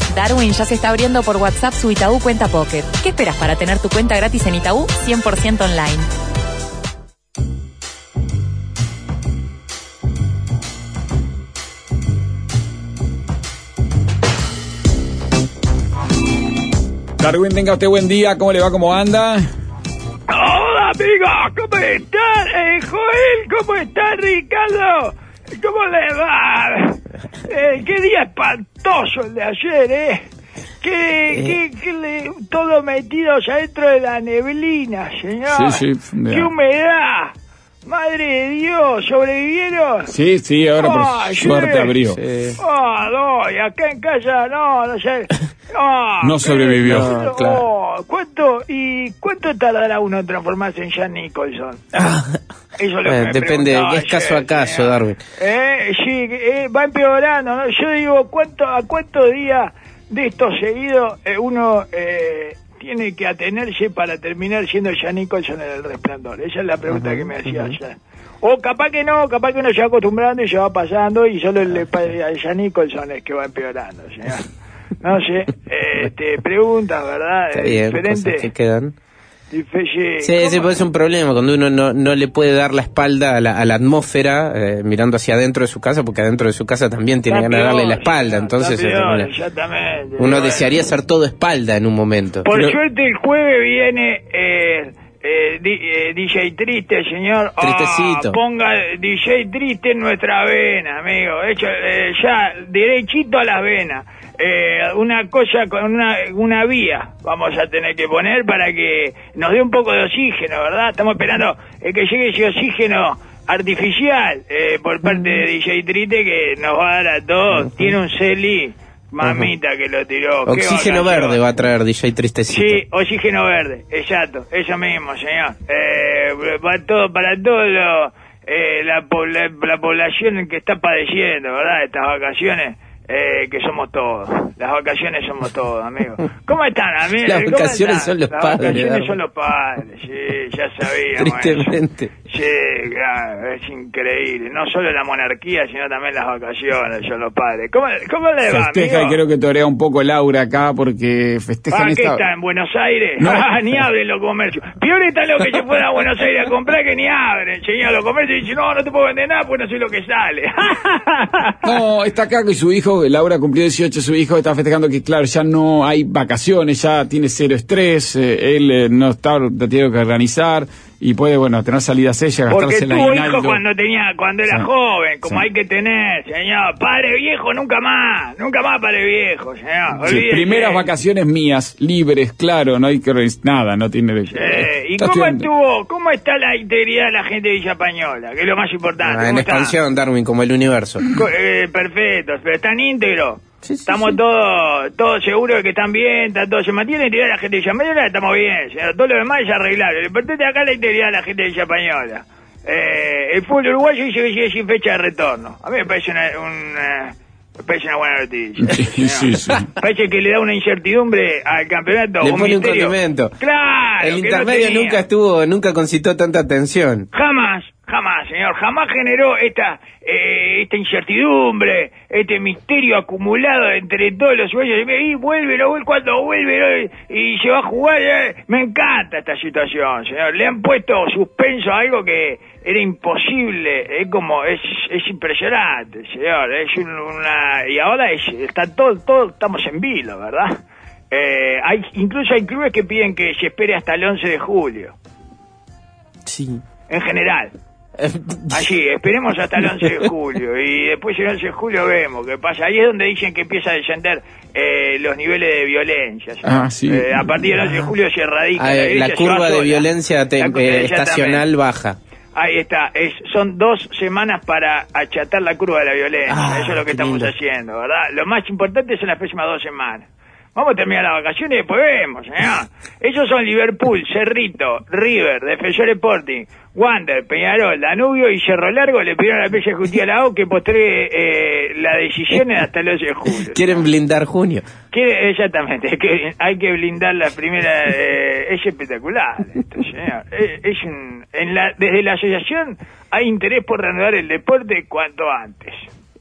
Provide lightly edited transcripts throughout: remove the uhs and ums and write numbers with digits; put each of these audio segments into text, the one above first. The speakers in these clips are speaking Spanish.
Darwin ya se está abriendo por WhatsApp su Itaú Cuenta Pocket. ¿Qué esperas para tener tu cuenta gratis en Itaú 100% online? Darwin, tenga usted buen día. ¿Cómo le va? ¿Cómo anda? Hola, amigos. ¿Cómo están? Joel, ¿cómo está, Ricardo? ¿Cómo le va? Qué día espantoso el de ayer, todo metidos adentro de la neblina, señor. Sí. ¡Qué humedad! ¡Madre de Dios! ¿Sobrevivieron? Sí, ahora por suerte abrió. Sí. No, y acá en casa, no sé. No sobrevivió. No, claro. ¿Cuánto tardará uno en transformarse en Jan Nicholson? Eso es lo que depende, es caso a caso, Darwin. Sí, va empeorando, ¿no? Yo digo, ¿a cuántos días de estos seguidos uno tiene que atenerse para terminar siendo Jan Nicholson en El Resplandor? Esa es la pregunta que me hacía ayer. O capaz que uno se va acostumbrando y se va pasando y solo el Jan Nicholson es que va empeorando, señor. No sé, preguntas, ¿verdad? Está bien, diferentes cosas que quedan. Sí, ¿cómo? es un problema cuando uno no le puede dar la espalda a la atmósfera mirando hacia adentro de su casa, porque adentro de su casa también tiene ganas de darle la espalda, entonces exactamente. Uno desearía ser todo espalda en un momento. Por suerte el jueves viene DJ Triste, señor. Tristecito. Ponga DJ Triste en nuestra vena, amigo. Hecho, ya derechito a las venas. Una cosa con una vía vamos a tener que poner para que nos dé un poco de oxígeno, ¿verdad? Estamos esperando que llegue ese oxígeno artificial por parte de DJ Triste, que nos va a dar a todos. Tiene un CELI, mamita, que lo tiró. Oxígeno verde va a traer DJ Tristecito. Sí, oxígeno verde, exacto, eso mismo, señor. Para todo la población que está padeciendo, ¿verdad? Estas vacaciones. Que somos todos. Las vacaciones somos todos, amigos. ¿Cómo están, amigos? Las vacaciones son los padres. Las vacaciones son los padres, sí, ya sabíamos. Tristemente. Eso. Sí, claro, es increíble. No solo la monarquía, sino también las vacaciones son los padres. ¿Cómo le va, Festeja, amigo? y creo que torea un poco Laura acá porque festejan ¿Qué está en Buenos Aires? No. Ni abren los comercios. Peor está lo que se fuera a Buenos Aires a comprar, que ni abren. Señor, los comercios dicen, no te puedo vender nada, pues no sé lo que sale. No, está acá con su hijo. Laura cumplió 18, su hijo está festejando que, claro, ya no hay vacaciones, ya tiene cero estrés, él no está, lo tiene que organizar y puede, tener salidas ella, gastarse el aguinaldo. Porque tuvo hijos cuando era joven, como hay que tener, señor. Padre viejo, nunca más padre viejo, señor. Sí, primeras vacaciones mías, libres, claro, no hay que nada, no tiene... ¿Y cómo está la integridad de la gente de Villa Española? Que es lo más importante. En expansión, Darwin, como el universo. Perfecto, pero están íntegros. Sí, estamos todos seguros de que están bien, todo se mantiene la integridad de la gente de Villa Española, estamos bien, señor. Todo lo demás es arreglable. Lo importante acá es la integridad de la gente de Villa Española. El fútbol uruguayo dice que sigue sin fecha de retorno. A mí me parece una buena noticia. Sí. Parece que le da una incertidumbre al campeonato. Le pone un condimento. Claro. El intermedio nunca concitó tanta atención. Jamás, señor. Jamás generó esta incertidumbre, este misterio acumulado entre todos los uruguayos. Y vuelve, cuando vuelve, y se va a jugar. Me encanta esta situación, señor. Le han puesto suspenso a algo que era imposible. Es impresionante, señor. Y ahora está todo, estamos en vilo, ¿verdad? Incluso hay clubes que piden que se espere hasta el 11 de julio. Sí. En general. Allí, esperemos hasta el 11 de julio y después el 11 de julio vemos qué pasa. Ahí es donde dicen que empieza a descender los niveles de violencia. Sí. A partir del 11 de julio se erradica la curva de violencia estacional baja. Ahí está, son 2 semanas para achatar la curva de la violencia. Eso es lo que estamos haciendo, ¿verdad? Lo más importante son las próximas 2 semanas. Vamos a terminar las vacaciones y después vemos, señor. Ellos son Liverpool, Cerrito, River, Defensor Sporting, Wander, Peñarol, Danubio y Cerro Largo. Le pidieron a la Peña Justicia a la O que postergue la decisión hasta el 11 de julio. Quieren blindar junio. Exactamente, hay que blindar la primera. Es espectacular esto, señor. Desde la asociación hay interés por reanudar el deporte cuanto antes.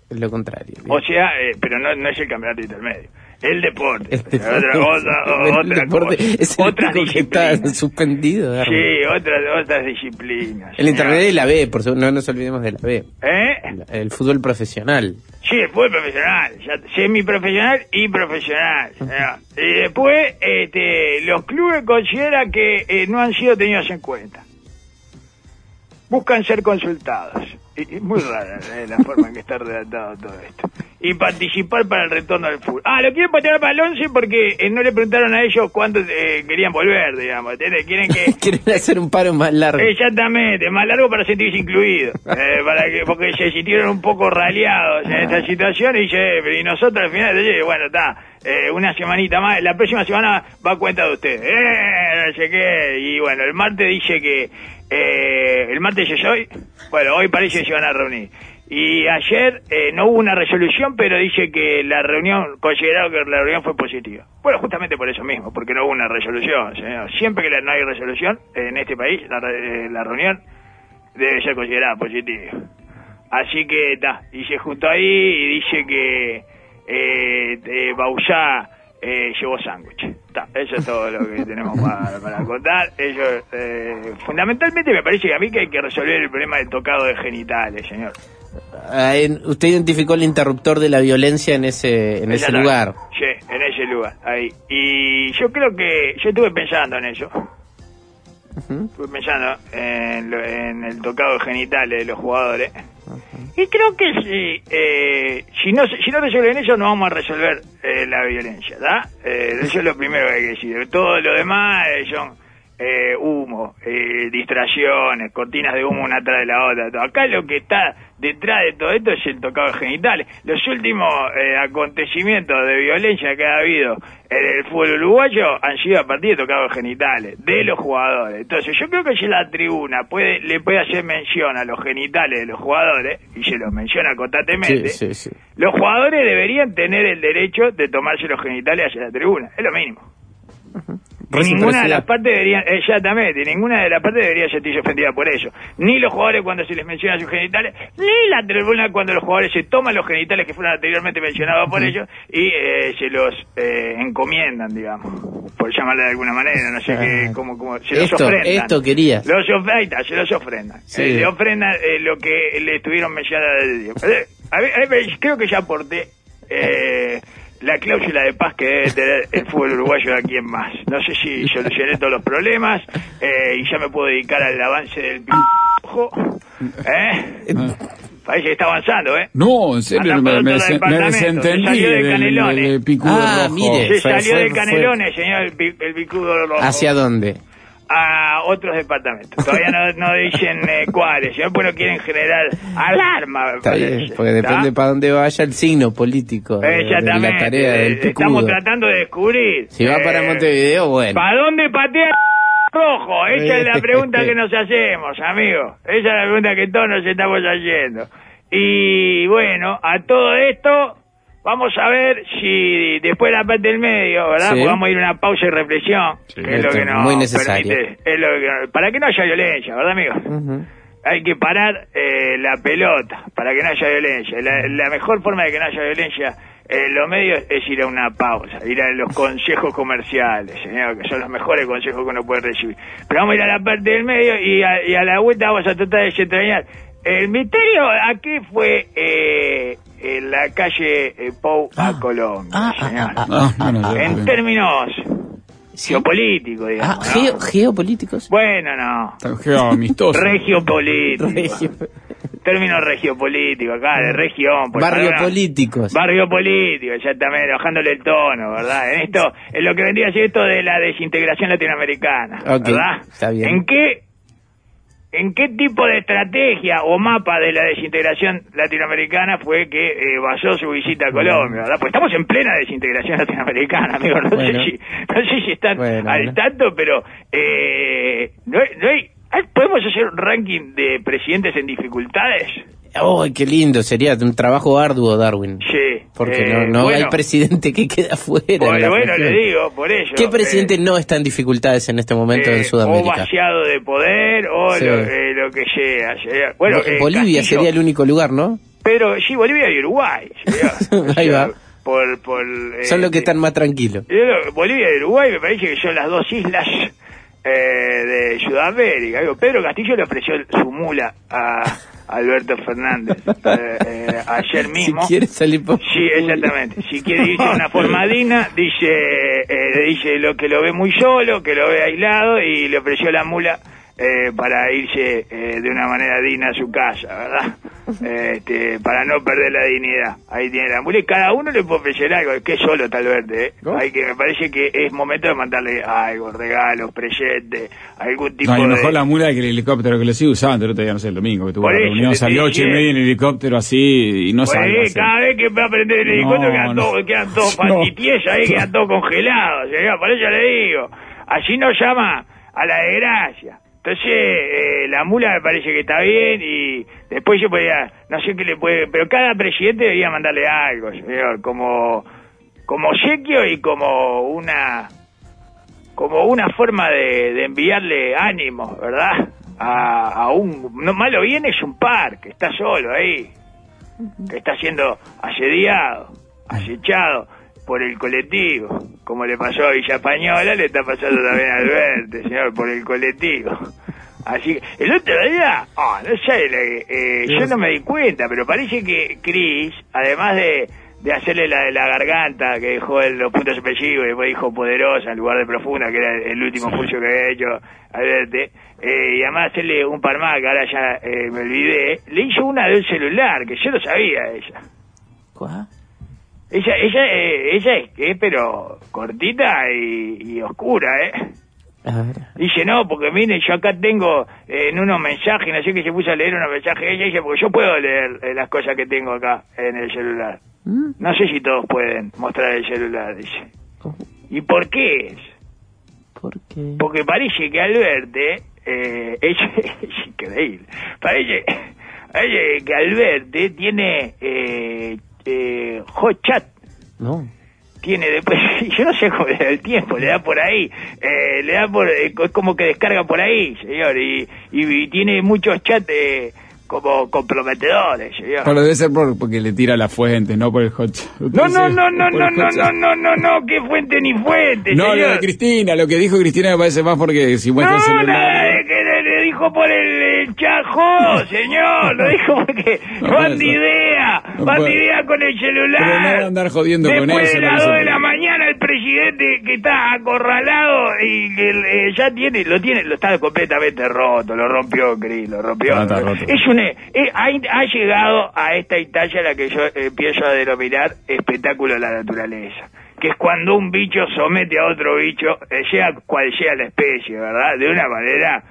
lo contrario. O sea, pero no es el campeonato intermedio. El deporte. El deporte es otras el que está disciplinas. suspendido. ¿verdad? Sí, otras disciplinas. El intermedio y la B, por supuesto, no nos olvidemos de la B. ¿Eh? El fútbol profesional. Sí, el fútbol profesional, semiprofesional y profesional. Y después, los clubes consideran que no han sido tenidos en cuenta. Buscan ser consultados. Y muy rara la forma en que está redactado todo esto. Y participar para el retorno del fútbol. Lo quieren patear para el 11 porque no le preguntaron a ellos cuándo querían volver, digamos. ¿Entiendes? Quieren hacer un paro más largo. Exactamente, más largo para sentirse incluidos. Porque se sintieron un poco raleados en esta situación y nosotros al final, bueno, está, una semanita más, la próxima semana va a cuenta de ustedes. No sé qué. Y bueno, el martes dice que el martes es hoy. Bueno, hoy parece que se van a reunir. Y ayer no hubo una resolución, pero dice que la reunión, consideraron que la reunión fue positiva. Bueno, justamente por eso mismo, porque no hubo una resolución, señor. Siempre que no hay resolución en este país, la reunión debe ser considerada positiva. Así que está, y se juntó ahí y dice que Bauzá llevó sándwich. Eso es todo lo que tenemos para contar. Ellos, fundamentalmente me parece que a mí que hay que resolver el problema del tocado de genitales, señor. Usted identificó el interruptor de la violencia en ese lugar. Sí, en ese lugar, ahí. Y yo creo que, yo estuve pensando en eso. Estuve pensando en el tocado de genitales de los jugadores. Y creo que si no resuelven eso, no vamos a resolver la violencia, ¿verdad? Eso es lo primero que hay que decir. Todo lo demás son humo, distracciones, cortinas de humo una atrás de la otra. Todo. Acá lo que está detrás de todo esto es el tocado de genitales. Los últimos acontecimientos de violencia que ha habido en el fútbol uruguayo han sido a partir de tocados genitales de los jugadores. Entonces yo creo que si la tribuna le puede hacer mención a los genitales de los jugadores, y se los menciona constantemente, sí. Los jugadores deberían tener el derecho de tomarse los genitales hacia la tribuna. Es lo mínimo. Ninguna de las partes debería, exactamente, ninguna de las partes debería sentirse ofendida por eso. Ni los jugadores cuando se les menciona sus genitales, ni la tribuna cuando los jugadores se toman los genitales que fueron anteriormente mencionados por ellos y se los encomiendan, digamos, por llamarle de alguna manera, no sé qué, como se los ofrendan. Esto querías. Se los ofrendan. Sí. Le ofrendan lo que le estuvieron mencionando desde Dios. Creo que ya aporté la cláusula de paz que debe tener el fútbol uruguayo de aquí en más. No sé si solucioné todos los problemas y ya me puedo dedicar al avance del Parece que está avanzando, No, en serio, me desentendí del picudo rojo. Mire, se salió de Canelones, señor, el picudo rojo. ¿Hacia dónde? A otros departamentos. Todavía no dicen cuáles. Pues no quieren generar alarma. Está bien, porque depende para dónde vaya el signo político de la tarea del picudo. Estamos tratando de descubrir. Si va para Montevideo, bueno. ¿Para dónde patea rojo? Esa es la pregunta que nos hacemos, amigos. Esa es la pregunta que todos nos estamos haciendo. Y bueno, a todo esto vamos a ver si después de la parte del medio, ¿verdad? Sí. Vamos a ir a una pausa y reflexión, que es lo que nos muy necesario. permite, para que no haya violencia, ¿verdad, amigos? Hay que parar la pelota para que no haya violencia. La mejor forma de que no haya violencia en los medios es ir a una pausa, ir a los consejos comerciales, señor, que son los mejores consejos que uno puede recibir. Pero vamos a ir a la parte del medio y a la vuelta vamos a tratar de desentrañar el misterio. Aquí fue en la calle Pou a Colombia, señor. En términos geopolíticos, digamos. ¿no? ¿Geopolíticos? Bueno, no. Geoamistoso. Regiopolíticos. Términos regiopolíticos, acá, de región. Barriopolíticos. Barriopolíticos, exactamente, bajándole el tono, ¿verdad? En lo que vendría a ser esto de la desintegración latinoamericana, ¿verdad? Está bien. ¿En qué tipo de estrategia o mapa de la desintegración latinoamericana fue que basó su visita a Colombia, ¿verdad? Pues estamos en plena desintegración latinoamericana, amigos. No sé si están al tanto, pero no hay, ¿podemos hacer un ranking de presidentes en dificultades? ¡Oh, qué lindo! Sería un trabajo arduo, Darwin. Sí. Porque no bueno, hay presidente que quede afuera. Bueno, le digo, por eso. ¿Qué presidente no está en dificultades en este momento en Sudamérica? O vaciado de poder, o sí. lo que sea. Bueno, Bolivia Castillo, sería el único lugar, ¿no? Pero sí, Bolivia y Uruguay. Ahí va. Son los que están más tranquilos. Bolivia y Uruguay me parece que son las dos islas de Sudamérica. Pedro Castillo le ofreció su mula a Alberto Fernández ayer mismo. Si quiere salir por... Sí, exactamente. Si quiere irse de una forma digna, dice lo que lo ve muy solo, que lo ve aislado, y le ofreció la mula para irse de una manera digna a su casa, ¿verdad? Para no perder la dignidad. Ahí tiene la mula y cada uno le puede ofrecer algo. Que solo tal vez, me parece que es momento de mandarle algo, regalos, presentes, algún tipo de... mejor la mula que el helicóptero, que lo sigue usando. El otro día, no sé, el domingo, que tuvo la reunión, salió 8:30 en el helicóptero así y no salió. Cada vez que va a prender el helicóptero quedan todos fantitiesos ahí, quedan todos congelados. Por eso le digo, así nos llama a la desgracia. Entonces, la mula me parece que está bien, y después yo podría, no sé qué le puede, pero cada presidente debería mandarle algo, señor, como obsequio y como una forma de enviarle ánimo, ¿verdad? A un, no malo bien, es un par que está solo ahí, que está siendo asediado, acechado por el colectivo, como le pasó a Villa Española, le está pasando también a Alberto, señor, por el colectivo. Así que, el otro día, no sé, yo no me di cuenta, pero parece que Cris, además de hacerle la de la garganta, que dejó los puntos específicos, y después dijo poderosa en lugar de profunda, que era el último curso que había hecho Alberto, y además hacerle un par más, que ahora ya me olvidé, le hizo una del celular, que yo lo sabía ella. ¿Cuál? Ella es pero cortita y oscura, Dice, no, porque mire, yo acá tengo en unos mensajes, no sé, que se puso a leer unos mensajes de ella, dice, porque yo puedo leer las cosas que tengo acá en el celular. No sé si todos pueden mostrar el celular, dice. ¿Y por qué es? ¿Por qué? Porque parece que Alberto, es increíble, parece que Alberto tiene... hot chat. No. Tiene después, yo no sé cómo le da el tiempo, le da por ahí, es como que descarga por ahí, señor, y tiene muchos chats como comprometedores, señor. Pero debe ser porque le tira las fuentes, no por el hot chat. No, qué fuente ni fuente, no, señor. Lo de Cristina, lo que dijo Cristina me parece más porque si muestra el celular... que le dijo por el chajo, señor, lo dijo porque van de idea con el celular. Pero no va a andar jodiendo con eso. Después de las 2 de la mañana el presidente que está acorralado y que ya lo está completamente roto, lo rompió Cris, lo rompió. Está roto. Ha llegado a esta instancia a la que yo empiezo a denominar espectáculo de la naturaleza, que es cuando un bicho somete a otro bicho, sea cual sea la especie, ¿verdad? De una manera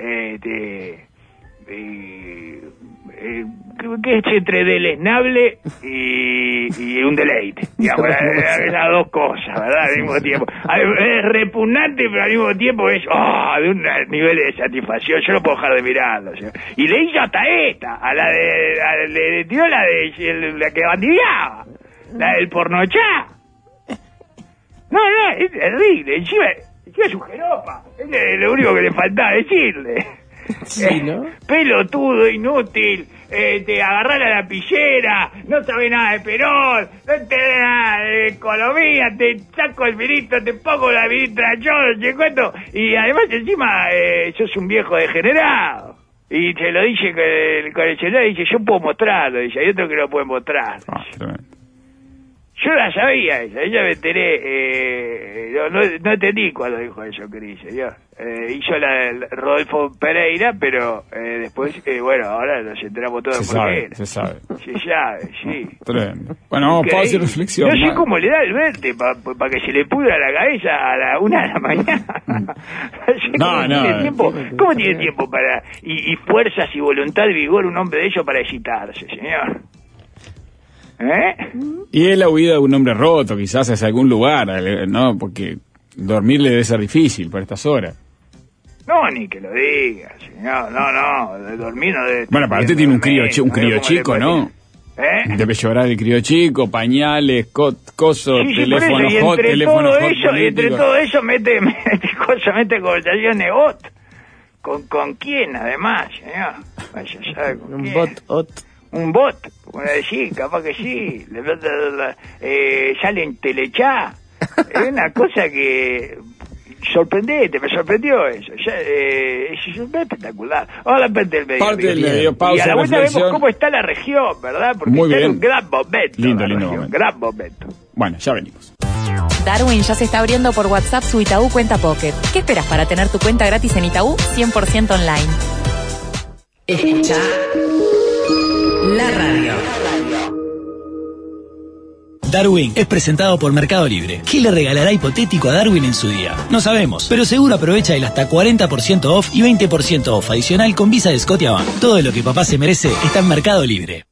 que es entre deleznable y un deleite, digamos, esas dos cosas, ¿verdad? Al mismo tiempo es repugnante, pero al mismo tiempo es de un nivel de satisfacción, yo no puedo dejar de mirarlo, ¿sí? Y le hizo hasta esta, le tiró la que bandideaba, la del pornochá. No, es terrible, encima es un jeropa, es lo único que le faltaba decirle. Sí, ¿no? Pelotudo, inútil, te agarrá la lapicera, no sabe nada de Perón, no entendés nada de economía, te saco el virito, te pongo la virita, yo no sé cuánto, y además encima sos un viejo degenerado. Y se lo dice con el celular, dice, yo puedo mostrarlo, dice, hay otro que lo puede mostrar. Yo la sabía ella me enteré, no entendí cuando dijo eso, Cris, señor. Hizo la Rodolfo Pereira, pero después, ahora nos enteramos todos por qué era. Se sabe, sí. Tremendo. Bueno, vamos a hacer reflexión. No sé cómo le da el verte para que se le pudra la cabeza a la 1 de la mañana. ¿Cómo tiene tiempo para, y fuerzas y voluntad y vigor un hombre de ellos para excitarse, señor? Y es la huida de un hombre roto, quizás hacia algún lugar, ¿no? Porque dormir le debe ser difícil por estas horas. No, ni que lo diga, señor. No, de dormir no debe... Bueno, aparte tiene un crío chico, ¿no? Debe llorar el crío chico, pañales, coso, sí, teléfono hot, teléfono hot político. Y entre todo eso mete conversaciones hot. ¿Con quién, además, señor? Vaya a saber con quién. Un bot, sí, capaz que sí. Sale en Telechá. Es una cosa que... sorprendente, me sorprendió eso. Es espectacular. Ahora parte del medio. Pausa, y a la vuelta reflexión. vemos cómo está la región, ¿verdad? Porque muy está bien. en un gran momento. Lindo momento. Gran momento. Bueno, ya venimos. Darwin ya se está abriendo por WhatsApp su Itaú Cuenta Pocket. ¿Qué esperas para tener tu cuenta gratis en Itaú 100% online? Escucha la radio. Darwin es presentado por Mercado Libre. ¿Qué le regalará hipotético a Darwin en su día? No sabemos, pero seguro aprovecha el hasta 40% off y 20% off adicional con Visa de Scotiabank. Todo lo que papá se merece está en Mercado Libre.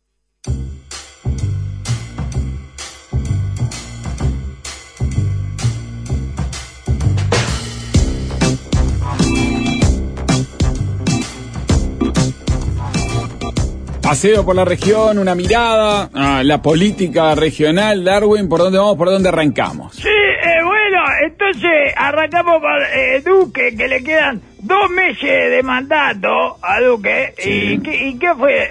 Paseo por la región, una mirada a la política regional. Darwin, ¿por dónde vamos? ¿Por dónde arrancamos? Sí, bueno, entonces arrancamos por Duque, que le quedan 2 meses de mandato a Duque. Sí. ¿Y qué fue?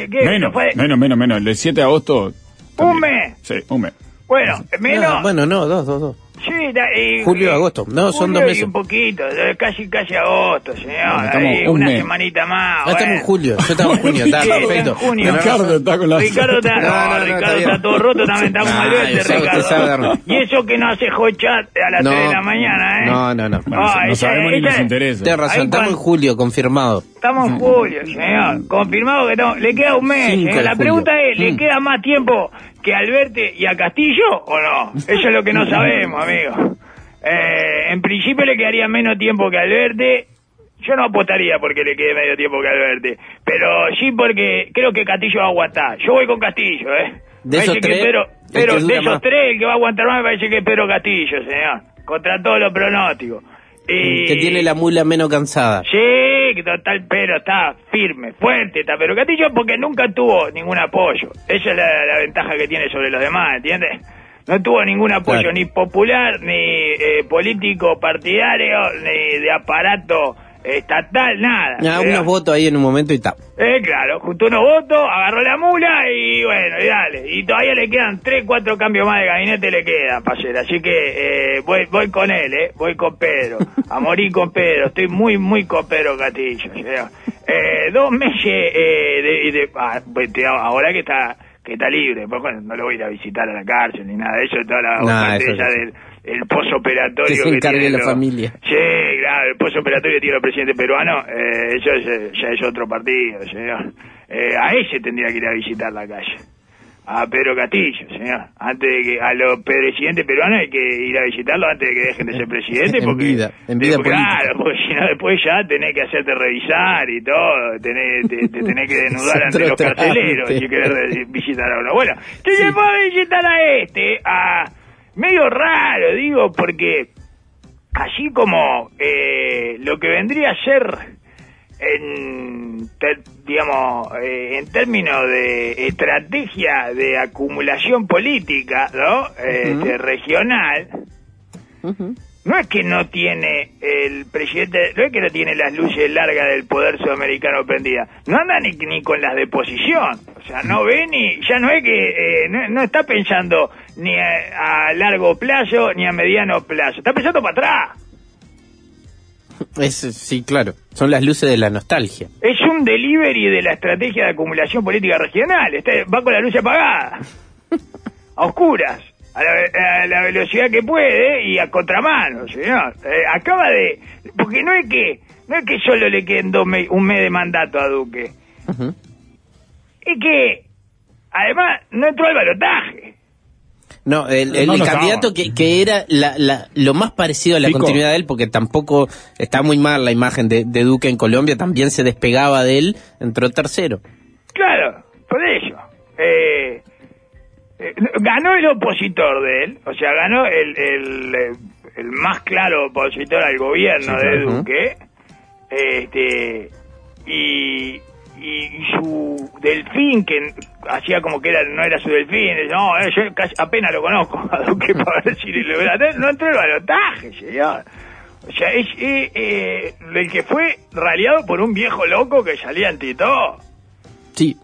Menos. El 7 de agosto... ¿Un mes? Sí, un mes. Bueno, menos... No, dos. Sí, y, Julio, agosto. No, son 2 meses. Y un poquito, casi agosto, señor. Bueno, una mes. semanita más. Estamos en julio. Yo estaba en junio, está perfecto. Ricardo está con la... Ricardo está todo roto, también está como Alberto, Ricardo. Y eso que no hace hot chat a las 3 de la mañana, ¿eh? No. Bueno, no sabemos ni nos interesa. Tienes razón, estamos en julio, confirmado. Estamos en julio, señor. Confirmado que no. Le queda un mes, señor. La pregunta es, ¿le queda más tiempo que a Alberto y a Castillo o no? Eso es lo que no sabemos, amigo. En principio le quedaría menos tiempo que a Alberto. Yo no apostaría porque le quede medio tiempo que a Alberto, pero sí porque creo que Castillo va a aguantar. Yo voy con Castillo, De esos tres, pero de esos tres, el que va a aguantar más me parece que es Pedro Castillo, señor. Contra todos los pronósticos. Que tiene la mula menos cansada. Sí, que total, pero está firme, fuerte, está Pedro Castillo porque nunca tuvo ningún apoyo. Esa es la ventaja que tiene sobre los demás, ¿entiendes? No tuvo ningún apoyo, claro, ni popular, ni político partidario, ni de aparato estatal, nada. Unos votos ahí en un momento y está. Claro, juntó unos votos, agarró la mula y bueno, y dale. Y todavía le quedan 3, 4 cambios más de gabinete, le quedan para hacer. Así que voy con él, voy con Pedro. A morir con Pedro, estoy muy con Pedro Castillo. 2 meses ahora que está libre, pues bueno, no lo voy a ir a visitar a la cárcel ni nada de eso, toda la del posoperatorio que tiene la familia. Sí, claro, el posoperatorio que tiene el presidente peruano, eso ya es otro partido, señor. A ese tendría que ir a visitar la calle. A Pedro Castillo, señor. Antes de que a los presidentes peruanos hay que ir a visitarlo antes de que dejen de ser presidente, porque en vida claro, porque si no después ya tenés que hacerte revisar y todo, te tenés que desnudar ante los carceleros si querés visitar a uno. Bueno, entonces sí, puedo visitar a medio raro, digo, porque así como lo que vendría a ser en términos de estrategia de acumulación política, ¿no? Regional, no es que no tiene el presidente, no es que no tiene las luces largas del poder sudamericano prendidas, no anda ni con las de posición, o sea, no ve ya no es que no está pensando ni a largo plazo ni a mediano plazo, está pensando para atrás. Sí, claro, son las luces de la nostalgia. Es un delivery de la estrategia de acumulación política regional, va con la luz apagada, a oscuras, a la velocidad que puede y a contramano, señor. Porque no es que solo le queden un mes de mandato a Duque, es que además no entró al balotaje. No, el candidato que era lo más parecido a la continuidad de él, porque tampoco está muy mal la imagen de Duque en Colombia, también se despegaba de él, entró tercero. Claro, por eso. Ganó el opositor de él, o sea, ganó el más claro opositor al gobierno de Duque, y su delfín, que hacía como que no era su delfín, no, yo apenas lo conozco a Duque para ver si no entró el balotaje, señor. O sea, es el que fue raleado por un viejo loco que salía ante todo. Sí.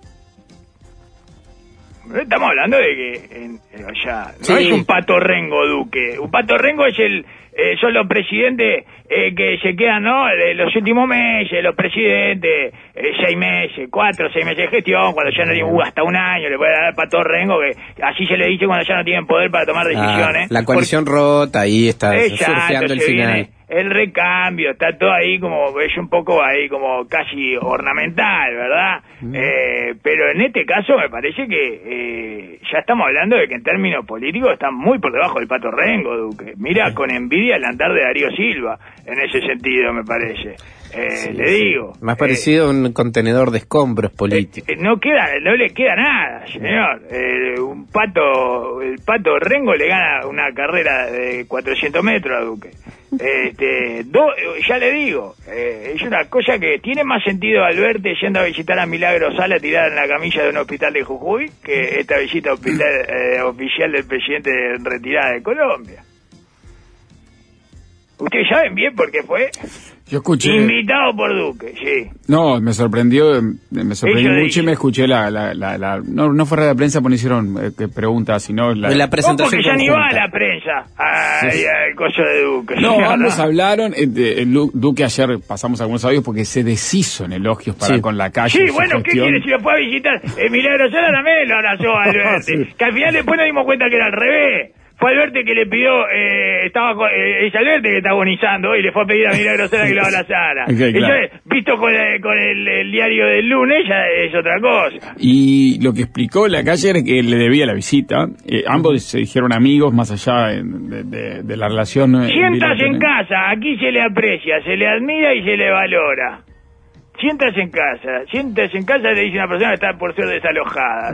Estamos hablando de que, no es un Pato Rengo Duque. Un Pato Rengo es son los presidentes que se quedan, ¿no? Los últimos meses, los presidentes, 6 meses, 4 o 6 meses de gestión, cuando ya no tienen hasta un año, le puede dar Pato Rengo, que así se le dice cuando ya no tienen poder para tomar decisiones. La coalición rota, ahí está surfeando el final. El recambio, está todo ahí como, es un poco ahí como casi ornamental, ¿verdad? Pero en este caso me parece que ya estamos hablando de que en términos políticos está muy por debajo del Pato Rengo, Duque. Mira con envidia el andar de Darío Silva, en ese sentido me parece. Le digo. Más parecido a un contenedor de escombros políticos. No le queda nada, señor. El Pato Rengo le gana una carrera de 400 metros a Duque. Ya le digo, es una cosa que tiene más sentido Alberti yendo a visitar a Milagro Sala tirada en la camilla de un hospital de Jujuy que esta visita oficial del presidente en retirada de Colombia. Ustedes saben bien por qué fue. Yo escuché. Invitado por Duque, sí. No, me sorprendió mucho y me escuché no fue de prensa, porque no hicieron preguntas, sino la presentación. Porque ya ni va a la prensa, al coso de Duque. No, ambos hablaron, Duque ayer pasamos algunos audios porque se deshizo en elogios con la calle. Sí, bueno, ¿qué quiere? Si lo fue a visitar Milagro Sala también lo abrazó a Alberti. Que al final después nos dimos cuenta que era al revés. Fue Alberti que le pidió, es Alberti que está agonizando y le fue a pedir a Milagro Sala que lo abrazara. Okay, claro. Eso visto con el diario del lunes ya es otra cosa. Y lo que explicó la calle era que le debía la visita. Ambos se dijeron amigos más allá de la relación. Siéntase en casa, aquí se le aprecia, se le admira y se le valora. Siéntase en casa, le dice una persona que está por ser desalojada.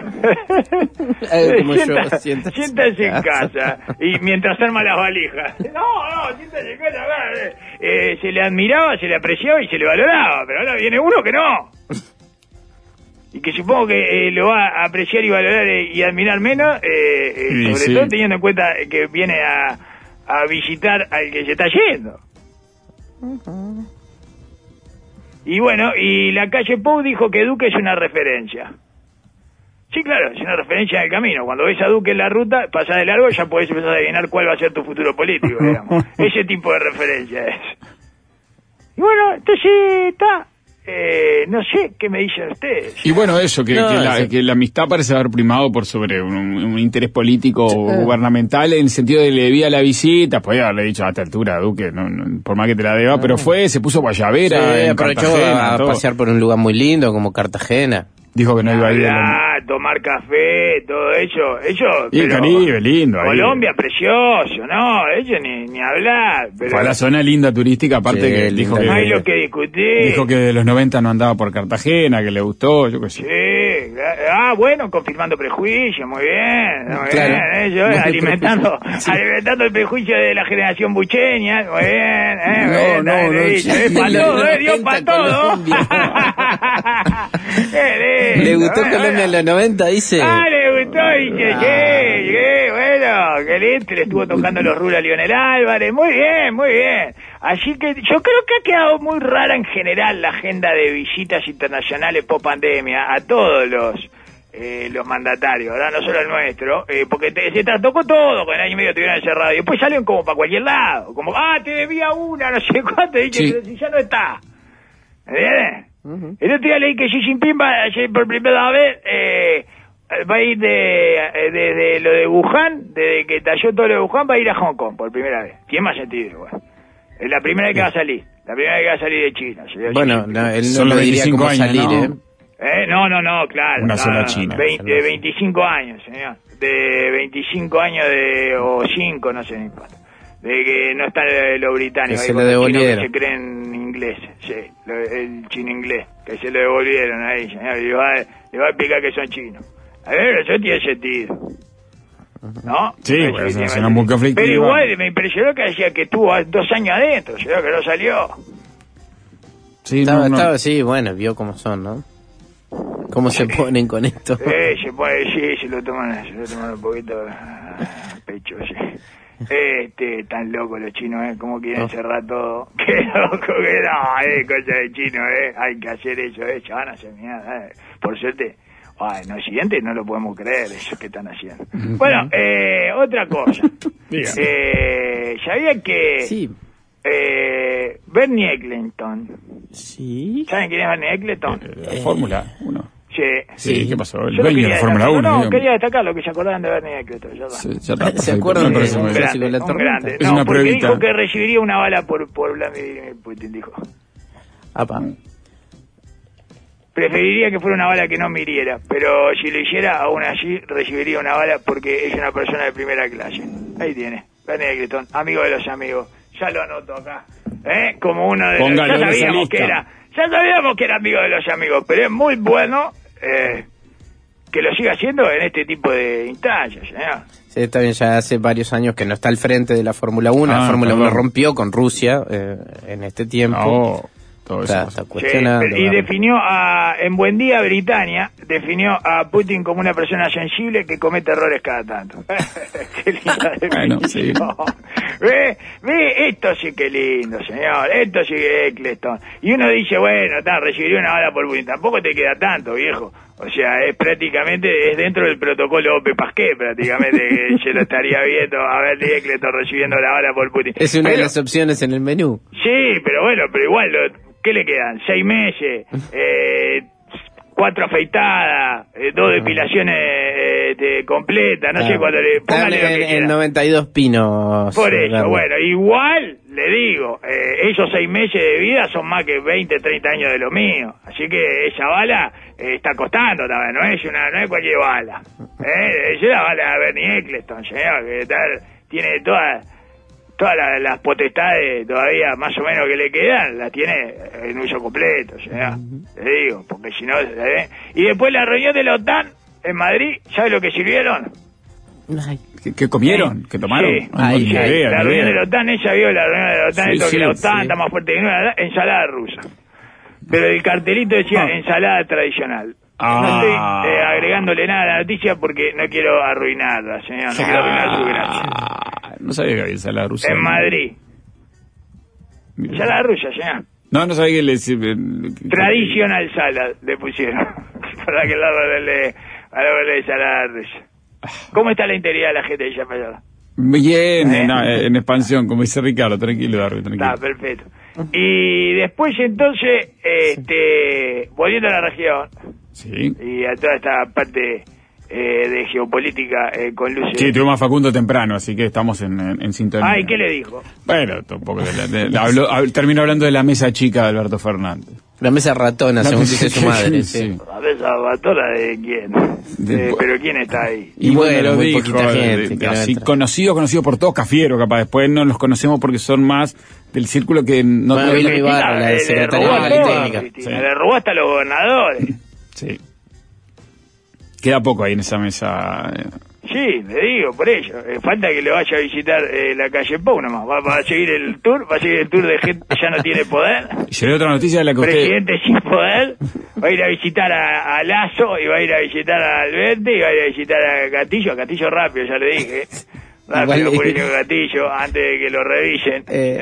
Siéntase en casa. Y mientras arma las valijas. No, siéntase en casa. Se le admiraba, se le apreciaba y se le valoraba. Pero ahora viene uno que no. Y que supongo que lo va a apreciar y valorar y admirar menos, sobre todo teniendo en cuenta que viene a visitar al que se está yendo. Y bueno, y la calle Pou dijo que Duque es una referencia. Sí, claro, es una referencia del camino. Cuando ves a Duque en la ruta, pasás de largo, ya podés empezar a adivinar cuál va a ser tu futuro político, digamos. Ese tipo de referencia es. Y bueno, entonces está. No sé, ¿qué me dicen ustedes? Y bueno, eso, que la amistad parece haber primado por sobre un interés político o gubernamental, en el sentido de le debía la visita. Podía haberle dicho a esta altura, Duque, no, por más que te la deba, pero se puso guayabera, aprovechó a pasear por un lugar muy lindo como Cartagena. Dijo que no iba a ir tomar café, todo eso. Y el Caribe, lindo. Colombia, precioso, ¿no? Ellos ni hablar. Pero fue a la zona linda turística, aparte que dijo que... No hay lo que discutir. Dijo que de los 90 no andaba por Cartagena, que le gustó, yo qué sé. Sí, bueno, confirmando prejuicios, muy bien. Muy bien, ellos alimentando el prejuicio de la generación bucheña, muy bien. Dio para todo. ¿Le gustó Colombia en los 90, dice? Le gustó, dice, bueno, qué lindo, le estuvo tocando los rulos a Lionel Álvarez, muy bien. Así que yo creo que ha quedado muy rara en general la agenda de visitas internacionales post pandemia a todos los mandatarios, ¿verdad? No solo el nuestro, porque se tocó todo, con el año y medio estuvieron encerrados, y después salen como para cualquier lado, como, te debía una, no sé cuánto, y pero si ya no está. ¿Entiendes? El otro día leí que Xi Jinping por primera vez va a ir desde lo de Wuhan, desde que talló todo lo de Wuhan, va a ir a Hong Kong por primera vez. Tiene más sentido igual. Es la primera vez que va a salir. La primera vez que va a salir de China. Bueno, él no lo diría como salir, ¿no? Claro. Una sola China. De 25 años, señor. De 25 años o 5, no sé ni cuánto. De que no está lo británico. Que se lo devolvieron. Que se creen ingleses, sí. El chino inglés. Que se lo devolvieron ahí, señor. Le va a explicar que son chinos. A ver, eso tiene sentido. ¿No? Sí, pues es una muy conflictiva. Pero igual me impresionó que decía que estuvo 2 años adentro, yo creo que no salió. Sí, sí, bueno, vio cómo son, ¿no? ¿Cómo se ponen con esto? Se lo toman un poquito a pecho, sí. Tan locos los chinos, como quieren cerrar todo. Qué loco que no, cosa de chino, hay que hacer eso, ya van a hacer mierda, por suerte. No, el siguiente no lo podemos creer, eso que están haciendo. Bueno, otra cosa. ¿Sabía que Sí. Bernie Eccleston? Sí. ¿Saben quién es Bernie Eccleston? La Fórmula 1. Sí. ¿Qué pasó? El Yo dueño de la Fórmula 1. No, quería destacar lo que se acordaban de Bernie Eccleston. ¿Se acuerdan de eso? Un grande. Es No, una porque pruebita. dijo que recibiría una bala por Vladimir Putin, dijo. Apa. Preferiría que fuera una bala que no me hiriera, pero si lo hiciera, aún así recibiría una bala porque es una persona de primera clase. Ahí tiene, Bernie Eccleston, amigo de los amigos. Ya lo anoto acá, como uno de Póngalo los... en esa Ya sabíamos que era amigo de los amigos, pero es muy bueno que lo siga haciendo en este tipo de instancias, ¿no? Sí, está bien, ya hace varios años que no está al frente de la Fórmula 1. La Fórmula 1 rompió con Rusia en este tiempo. Todo eso. Está cuestionando. Y definió en Buen Día Britannia, definió a Putin como una persona sensible que comete errores cada tanto. Qué linda definición. Bueno, sí. Ve, esto sí que lindo, señor, esto sí que es Eccleston. Y uno dice, bueno, recibiría una bala por Putin, tampoco te queda tanto, viejo. O sea, es dentro del protocolo Ope Pasqué, prácticamente, que se lo estaría viendo a ver Eccleston recibiendo la bala por Putin. Es una de las opciones en el menú. Sí, pero bueno, pero igual, ¿qué le quedan? 6 meses, 4 afeitadas, 2 depilaciones completas, no sé cuánto le... Póngale lo que quiera. En 92 pinos. Por eso, bueno, igual, le digo, esos 6 meses de vida son más que 20, 30 años de lo mío. Así que esa bala está costando también, no es cualquier bala. Es la bala de Bernie Eccleston, señor, que tiene todas las potestades todavía más o menos que le quedan, las tiene en uso completo, señor. Le digo, porque si no... Y después la reunión de la OTAN en Madrid, ¿sabe lo que sirvieron? ¿Qué comieron? ¿Qué tomaron? Sí, la reunión de la OTAN, ella vio la reunión de la OTAN, que la OTAN está más fuerte que nunca, ensalada rusa. Pero el cartelito decía ensalada tradicional. No estoy agregándole nada a la noticia porque no quiero arruinarla, señor. No quiero arruinar su gracia. No sabía que había ensalada rusa. En Madrid. Ensalada rusa, señor. No sabía que le... Tradicional salad le pusieron. Para que al lado de ensalada rusa. ¿Cómo está la integridad de la gente de Chapayala? Bien, en expansión, como dice Ricardo. Tranquilo, Darby, tranquilo. Está perfecto. Y después entonces, volviendo a la región, sí, y a toda esta parte de geopolítica con luces. Sí, tuvimos a Facundo temprano, así que estamos en sintonía. ¿Y qué le dijo? Bueno, tampoco terminó hablando de la mesa chica de Alberto Fernández. La mesa ratona, según dice su madre. Sí. ¿La mesa ratona de quién? ¿Pero quién está ahí? Y bueno, muy dijo, poquita gente. Así conocido por todos, Cafiero, capaz. Después no los conocemos porque son más del círculo que no... Bueno, Vila Ibarra, la de Secretaría Técnica. Le robó hasta los gobernadores. Sí. Queda poco ahí en esa mesa. Sí, le digo, por ello. Falta que le vaya a visitar la calle Pou nomás. Va a seguir el tour, de gente que ya no tiene poder. Y se ve otra noticia de la que Presidente sin poder. Va a ir a visitar a Lasso, y va a ir a visitar a Alberti, y va a ir a visitar a Castillo rápido, ya le dije. Rápido por el Castillo, antes de que lo revisen.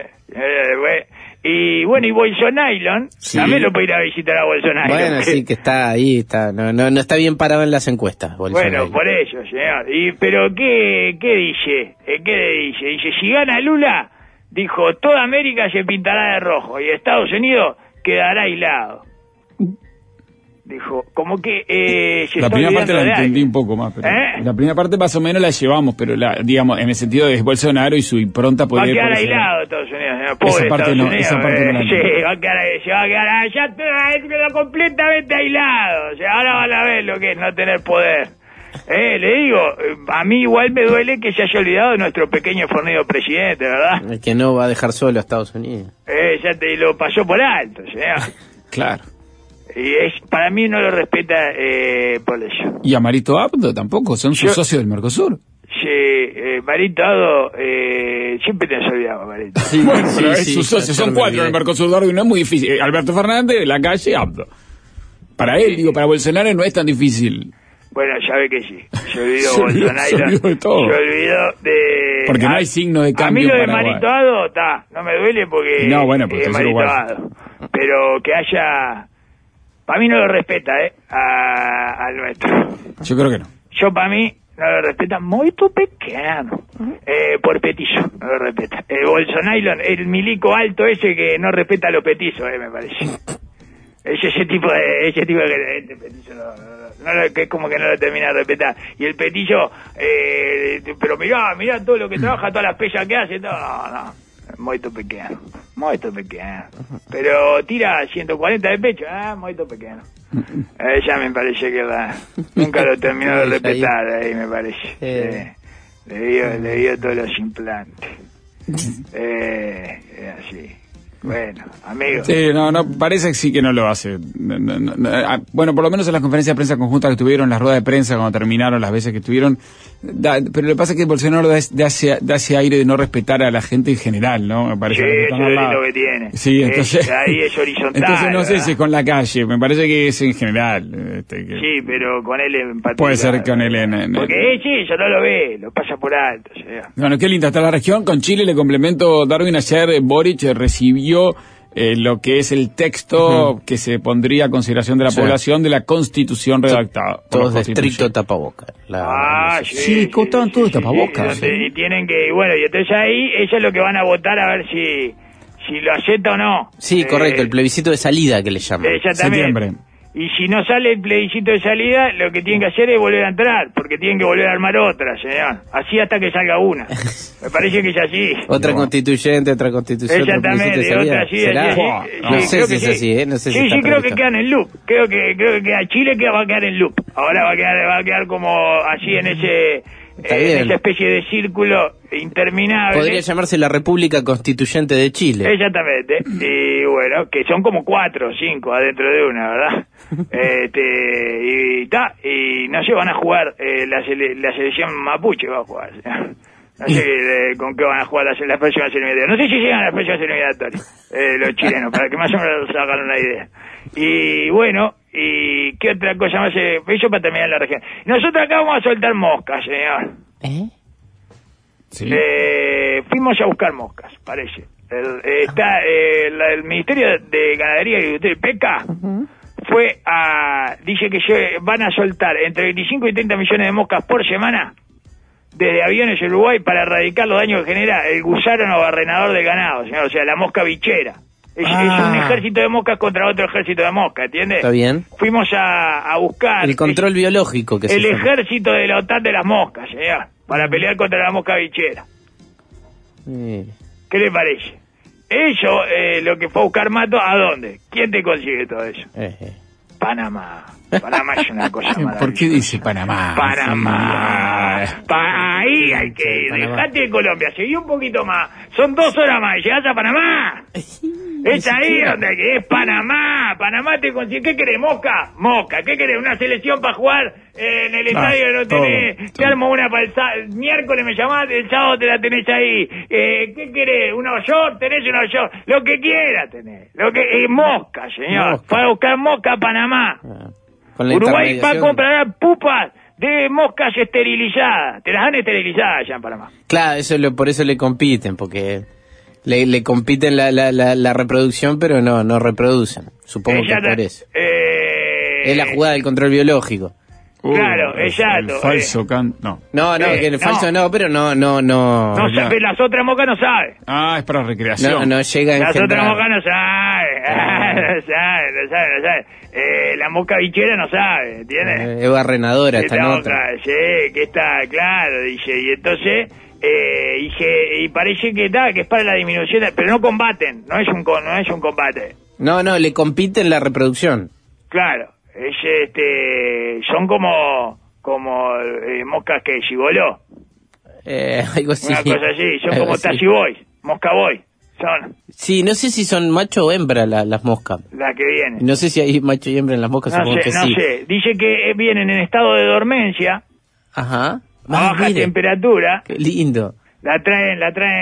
Y bueno, y Bolsonaro, también lo puede ir a visitar a Bolsonaro. Bueno, sí, que está ahí, no está bien parado en las encuestas, Bolsonaro. Bueno, por eso, señor. Pero ¿qué dice? Dice, si gana Lula, dijo, toda América se pintará de rojo y Estados Unidos quedará aislado. Dijo, como que se la está primera parte la entendí alguien. un poco más, pero la primera parte más o menos la llevamos, pero digamos en el sentido de Bolsonaro y su impronta va a quedar aislado Estados Unidos, pobre Estados Unidos, esa parte no sí, se va a quedar allá quedó completamente aislado. O sea, ahora van a ver lo que es no tener poder. Le digo, a mí igual me duele que se haya olvidado de nuestro pequeño fornido presidente, ¿verdad? El que no va a dejar solo a Estados Unidos. Ya te lo pasó por alto, ¿sí? Claro. Y para mí no lo respeta por eso. ¿Y a Marito Abdo tampoco? ¿Son sus socios del Mercosur? Sí, Marito Abdo siempre te has olvidado, Barbarito. Sí, bueno, pero es su socio, son 4 en el Mercosur, Darwin, no es muy difícil. Alberto Fernández, Lacalle, Abdo. Para él, digo, para Bolsonaro no es tan difícil. Bueno, ya ve que sí. Se olvidó de todo. Se olvidó de... Porque no hay signo de cambio. A mí lo de Paraguay. Marito Ado, no me duele porque... No, bueno, porque es Marito uruguayo. Ado. Pero que haya... Para mí no lo respeta, al nuestro. Yo creo que no. Yo, para mí, no lo respeta muy pequeño. Por petizo, no lo respeta. Bolsonaro, el milico alto ese que no respeta a los petizos, me parece. Ese tipo de gente, petizo, que es como que no lo termina de respetar. Y el petizo, pero mirá todo lo que trabaja, todas las pellas que hace, no. Muy pequeño. Pero tira 140 de pecho, muy pequeño. Ya me parece que nunca lo terminó de respetar, ahí me parece. Le dio todos los implantes. Así. Bueno, amigo. Sí, no, parece que sí que no lo hace. Bueno, por lo menos en las conferencias de prensa conjuntas que tuvieron, las ruedas de prensa cuando terminaron, las veces que estuvieron, pero lo que pasa es que Bolsonaro da ese aire de no respetar a la gente en general, ¿no? Me parece sí, que eso es lo que tiene. Sí, entonces... ahí es horizontal. Entonces no sé si es con Lacalle, me parece que es en general. Sí, pero con él en particular. Puede ser con él porque sí, yo no lo ve, lo pasa por alto. O sea. Bueno, qué linda está la región. Con Chile le complemento, Darwin, ayer Boric recibió lo que es el texto que se pondría a consideración de la población de la Constitución redactada. Todos de estricto tapabocas. Sí, estaban todos de tapabocas. Y tienen que, bueno, y entonces ahí ellos es lo que van a votar a ver si lo acepta o no. Sí, correcto, el plebiscito de salida que le llaman. Septiembre. Y si no sale el plebiscito de salida, lo que tienen que hacer es volver a entrar, porque tienen que volver a armar otra, señor. Así hasta que salga una. Me parece que es así. Otra constituyente, otra constitución. Exactamente, otra así. No sé si es así, no sé si sí, creo que quedan en loop. Creo que queda Chile va a quedar en loop. Ahora va a quedar como así en esa especie de círculo interminable. Podría llamarse la República Constituyente de Chile. Exactamente. Y bueno, que son como 4 o 5 adentro de una, ¿verdad? Y no sé, van a jugar la selección mapuche va a jugar. No sé con qué van a jugar las próximas eliminatorias. No sé si llegan a las próximas eliminatorias los chilenos, para que más o menos se hagan una idea. Y bueno, ¿y qué otra cosa más? Eso para terminar la región. Nosotros acá vamos a soltar moscas, señor. Sí. Fuimos a buscar moscas, parece. Está el Ministerio de Ganadería y Agricultura, PECA, dice que van a soltar entre 25 y 30 millones de moscas por semana desde aviones en Uruguay para erradicar los daños que genera el gusano barrenador de ganado, señor, o sea, la mosca bichera. Es un ejército de moscas contra otro ejército de moscas, ¿entiendes? Está bien. Fuimos a buscar... El control biológico que se llama. El ejército de la OTAN de las moscas, señor, para pelear contra la mosca bichera. ¿Qué le parece? Eso, lo que fue a buscar Mato, ¿a dónde? ¿Quién te consigue todo eso? Panamá. Panamá es una cosa maravillosa. ¿Por qué dice Panamá? Panamá. Ahí hay que ir. Dejate de Colombia, seguí un poquito más. Son 2 horas más y llegás a Panamá. Es ahí donde es Panamá. Panamá te consigue. ¿Qué querés, Mosca? Mosca. ¿Qué querés? ¿Una selección para jugar en el estadio que no tenés? Te armo una para el miércoles, me llamás, el sábado te la tenés ahí. ¿Qué querés? ¿Un hoyo? Tenés un hoyo. Lo que quieras tenés. Mosca, señor. Mosca. Para buscar mosca a Panamá. Uruguay va a comprar pupas de moscas esterilizadas. Te las han esterilizado allá en Panamá. Claro, por eso le compiten, porque le compiten la reproducción, pero no reproducen. Supongo que por eso. Es la jugada del control biológico. Claro, exacto. El falso No, que el falso no, pero no. No sabe, las otras moscas no saben. Es para recreación. No llega a las engendrar. otras moscas no saben. No saben. La mosca bichera no sabe, ¿entiendes? Es barrenadora, está en otra. Sí, que está claro, dice. Y entonces, y parece que es para la disminución, pero no combaten, no es un combate. No, le compiten la reproducción. Claro. Son como moscas que gigoló. Algo así. Una cosa así, son como Taxi Boys, Mosca Boy. Son. Sí, no sé si son macho o hembra las moscas. La que vienen. No sé si hay macho y hembra en las moscas, supongo que sí. No sé, dice que vienen en estado de dormencia. Ajá. A baja temperatura. Qué lindo. La traen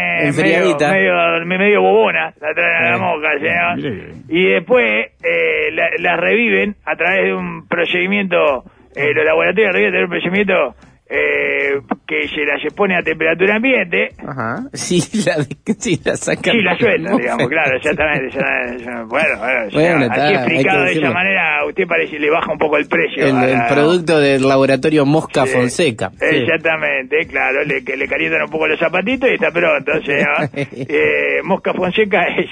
medio bobona, la traen a la mosca, señor. Y después la reviven a través de un procedimiento, los laboratorios reviven de un procedimiento que se pone a temperatura ambiente. Ajá. Sí, la sacan. Sí, la suelta, digamos, claro, exactamente. Bueno, así explicado de esa manera, usted parece le baja un poco el precio. El producto del laboratorio Mosca Fonseca. Exactamente, claro, le calientan un poco los zapatitos y está pronto, señor. Mosca Fonseca es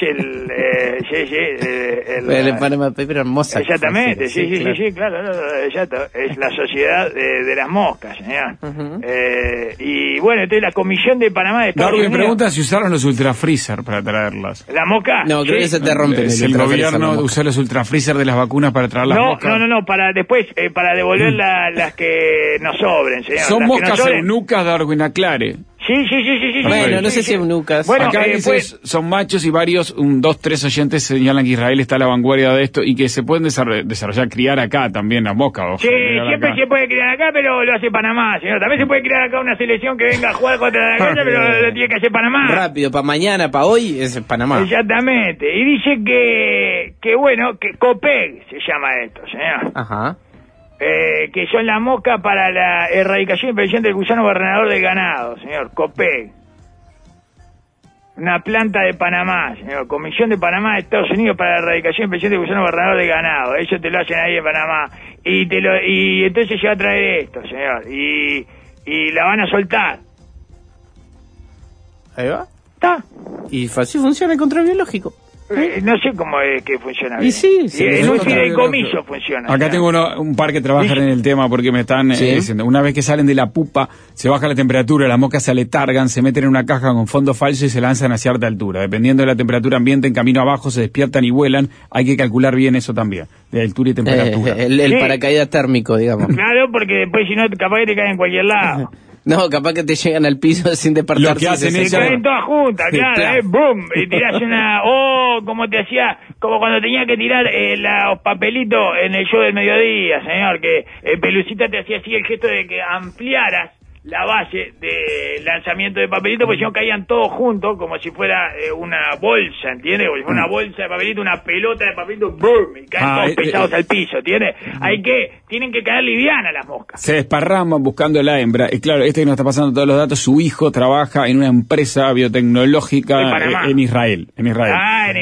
el Panama Paper Mossack. Exactamente, sí, claro, exacto. Es la sociedad de las moscas, señor. Y bueno, entonces la Comisión de Panamá de Estados Unidos... me pregunta si usaron los ultrafreezer para traerlas. ¿La mosca? No, creo que se te rompen. El gobierno usó los ultrafreezer de las vacunas para traer las moscas. No, para después, para devolver las que nos sobren, señor. Son moscas eunucas, Darwin, aclare. Sí. Bueno, no sé si eunucas. Bueno, acá son machos y varios, 2-3 oyentes señalan que Israel está a la vanguardia de esto y que se pueden desarrollar, criar acá también las moscas. Sí, siempre se puede criar acá, pero lo hace Panamá, señor. También se puede criar acá una selección que venga a jugar contra la cancha, pero lo tiene que hacer Panamá. Rápido, para mañana, para hoy, es Panamá. Exactamente. Y dice que bueno, que COPEG se llama esto, señor. Ajá. Que son las moscas para la erradicación y prevención del gusano gobernador del ganado, señor, COPEG. Una planta de Panamá, señor, Comisión de Panamá de Estados Unidos para la erradicación y prevención del gusano gobernador del ganado. Eso te lo hacen ahí en Panamá. Y entonces se va a traer esto, señor, y la van a soltar. Ahí va. ¿Está? Y así funciona el control biológico. No sé cómo es que funciona bien. Y sí, en un fideicomiso funciona. Acá tengo un par que trabajan en el tema porque me están diciendo, una vez que salen de la pupa, se baja la temperatura, las moscas se aletargan, se meten en una caja con fondo falso y se lanzan a cierta altura. Dependiendo de la temperatura ambiente, en camino abajo se despiertan y vuelan. Hay que calcular bien eso también, de altura y temperatura. El paracaídas térmico, digamos. Claro, porque después si no, capaz que te caen en cualquier lado. No, capaz que te llegan al piso sin despertarse. Lo que hacen se caen todas juntas, claro, boom, y tirás como te hacía, como cuando tenía que tirar los papelitos en el show del mediodía, señor, que Pelucita te hacía así el gesto de que ampliaras la base de lanzamiento de papelitos, porque si no caían todos juntos, como si fuera una bolsa, ¿entiendes? Como si fuera una bolsa de papelitos, una pelota de papelitos, boom, y caen todos pesados al piso, ¿entiendes? Tienen que caer livianas las moscas. Se desparraman buscando la hembra. Y claro, este que nos está pasando todos los datos, su hijo trabaja en una empresa biotecnológica en Israel. En Israel.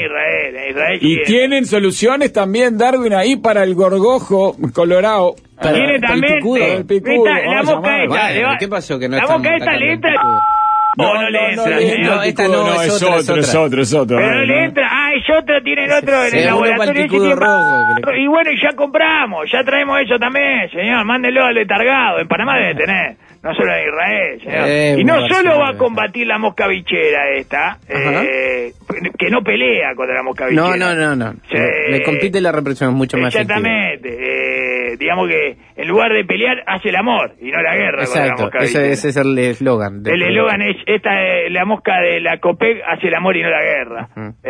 Y tienen soluciones también, Darwin, ahí para el gorgojo colorado. Tiene también el picudo, la mosca esta. ¿Qué pasó? Que no la mosca esta le entra. No le entra. No, esta no, es otro. Pero no le entra. Es otro, tiene el otro en el laboratorio. Y bueno, ya compramos, ya traemos eso también, señor. Mándelo al letargado. En Panamá debe tener. No solo en Israel, señor. Y no solo va a combatir la mosca bichera esta, que no pelea contra la mosca bichera. No. Le compite la represión mucho más. Exactamente. Digamos que en lugar de pelear, hace el amor y no la guerra. Exacto, contra la mosca bichera. Ese es el eslogan. El eslogan es, la mosca de la COPEG hace el amor y no la guerra.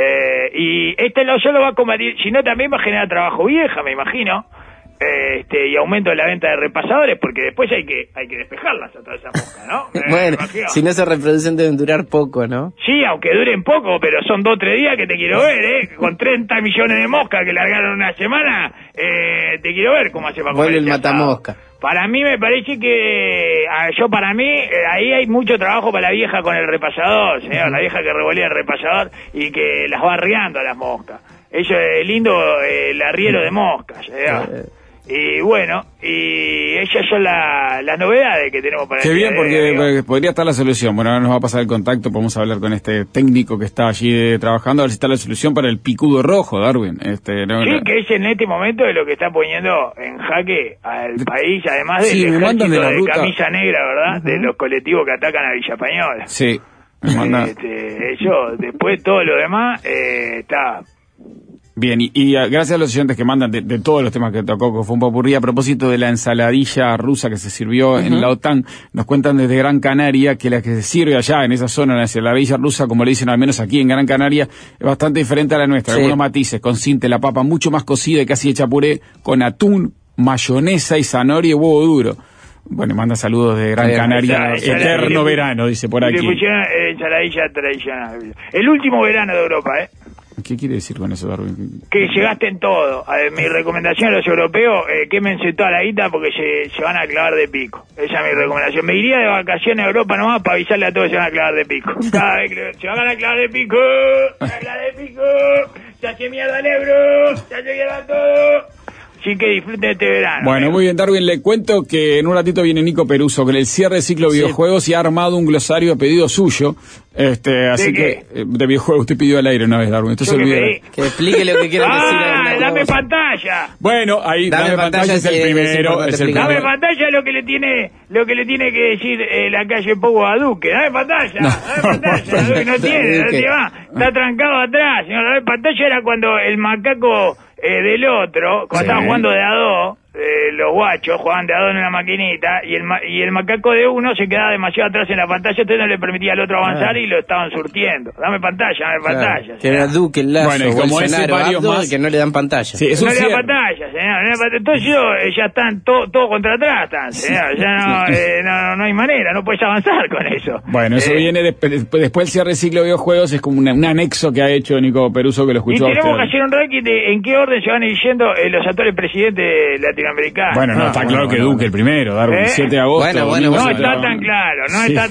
Y no solo va a combatir, sino también va a generar trabajo vieja, me imagino. Y aumento de la venta de repasadores, porque después hay que despejarlas a todas esas moscas, ¿no? Bueno, si no se reproducen deben durar poco, ¿no? Sí, aunque duren poco, pero son 2 o 3 días que te quiero ver, Con 30 millones de moscas que largaron una semana, te quiero ver cómo hace para comer. Vuelve el matamosca. Para mí me parece que, ahí hay mucho trabajo para la vieja con el repasador, señor, la vieja que revolea el repasador y que las va arriando a las moscas. Eso es lindo, el arriero de moscas, señor. Y bueno, y esas son las novedades que tenemos para Qué bien, porque podría estar la solución. Bueno, ahora nos va a pasar el contacto, podemos hablar con este técnico que está allí trabajando, a ver si está la solución para el picudo rojo, Darwin. Que es en este momento de lo que está poniendo en jaque al país, además del ejército de camisa negra, ¿verdad? De los colectivos que atacan a Villa Española. Sí, me manda. Eso, después todo lo demás está... Bien, y gracias a los oyentes que mandan de todos los temas que tocó, que fue un popurrí, a propósito de la ensaladilla rusa que se sirvió en la OTAN, nos cuentan desde Gran Canaria que la que se sirve allá en esa zona, la ensaladilla rusa, como le dicen al menos aquí en Gran Canaria, es bastante diferente a la nuestra. Algunos matices, consiste la papa mucho más cocida y casi hecha puré, con atún, mayonesa y zanahoria y huevo duro. Bueno, manda saludos de Gran Canaria, eterno verano, dice por aquí. Le pusieron ensaladilla tradicional. El último verano de Europa, ¿Qué quiere decir con eso, Darwin? Que llegaste en todo. Mi recomendación a los europeos, quémense toda la guita porque se van a clavar de pico. Esa es mi recomendación. Me iría de vacaciones a Europa nomás para avisarle a todos que se van a clavar de pico. Cada vez que se van a clavar de pico, se van a clavar de pico, se hace mierda el euro, se hace mierda todo. Así que disfruten este verano. Bueno, muy bien, Darwin. Le cuento que en un ratito viene Nico Peruso con el cierre de ciclo de videojuegos y ha armado un glosario a pedido suyo. Así que de videojuegos usted pidió al aire una vez, Darwin. Entonces que explique lo que quiera decir. Dame pantalla. Bueno, ahí dame pantalla es el primero. Dame pantalla es lo que le tiene que decir la calle Pogo a Duque. Dame pantalla. Duque no tiene va. Está trancado atrás. Señor, dame pantalla era cuando el macaco del otro, cuando estaban jugando de a dos, los guachos jugaban de a dos en una maquinita y el macaco de uno se quedaba demasiado atrás en la pantalla, entonces no le permitía al otro avanzar y lo estaban surtiendo. Dame pantalla. Que era Duque, el Lazo, bueno, y como ese varios más que no le dan pantalla. Sí, no le dan pantalla, señor. Entonces ya están todo contra atrás, están, señor. Ya no hay manera, no puedes avanzar con eso. Bueno, eso viene después del cierre de ciclo de videojuegos, es como un anexo que ha hecho Nico Peruso, que lo escuchó. Y tenemos que hacer un ranking de en qué orden se van eligiendo los actuales presidentes latinoamericanos. Bueno, no, está claro que Duque el primero, Darwin, 7 de agosto. Bueno, no está tan claro,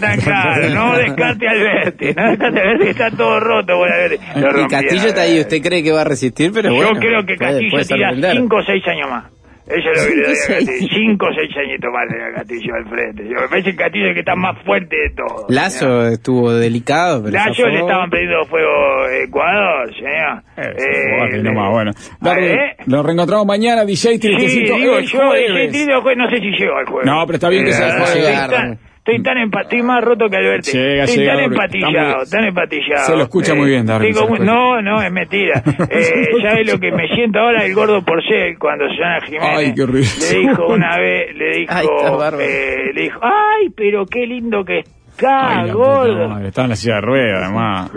no descarte Alberti, que está todo roto por Alberti. Y Castillo está ahí, usted cree que va a resistir, pero bueno. Yo creo que Castillo tira 5 o 6 años más. Eso es lo que le doy a Castillo. 5 o 6 añitos más de Castillo al frente. Me parece que Castillo es el que está más fuerte de todo. Lazo estuvo delicado, pero Lazo le estaban prendiendo fuego Ecuador, señor. Bueno, Darwin, lo reencontramos mañana, DJ Tristecito. No sé si llego al jueves. No, pero está bien que sea el jueves. Estoy más roto que Alberti. Estoy tan empatillado. Se lo escucha muy bien, Darwin. No, es mentira. ¿Sabes lo que me siento ahora? El gordo Porcel, cuando Susana Jiménez ay, qué horrible. le dijo una vez, le dijo, ay, pero qué lindo que está, gordo. Está en la silla de ruedas, además.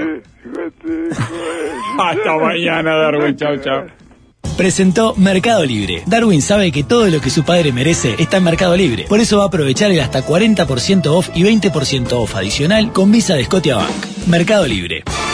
Hasta mañana, Darwin. Chau. Presentó Mercado Libre. Darwin sabe que todo lo que su padre merece está en Mercado Libre. Por eso va a aprovechar el hasta 40% off y 20% off adicional con Visa de Scotiabank. Mercado Libre.